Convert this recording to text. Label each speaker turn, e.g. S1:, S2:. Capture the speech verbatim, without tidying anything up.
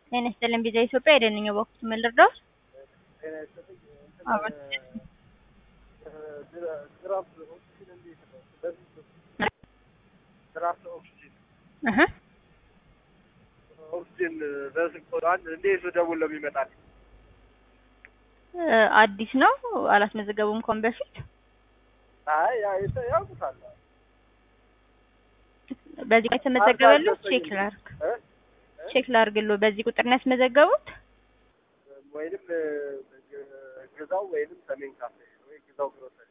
S1: ጤና ይስጥልኝ ቪዛ ኢትዮጵያ አይደንኝ በወቅቱ ምን ልርዳው?
S2: ጤና ይስጥልኝ እንትን
S1: አዎ
S2: ድራፍት ኦክሲጅን እንዴት ነው? በዚህ ድራፍት ኦክሲጅን
S1: እህ
S2: ኦክሲጅን በስልክ ቆራን እንዴት ደውል ነው የሚመጣል?
S1: አዲስ ነው አላስመዘገቡም እንኳን በፊት
S2: አይ ያ ያውቁታል።
S1: በዚህ ላይ ተመዘገበሉ ቼክ ላርክ
S2: እ
S1: ቼክ ላርግሎ በዚህ ቁጥር ነው ያስመዘገቡት
S2: ወይንም ግዛው ወይንም ሰሜን ካፌ ወይ ግዛው ግሮሰሪ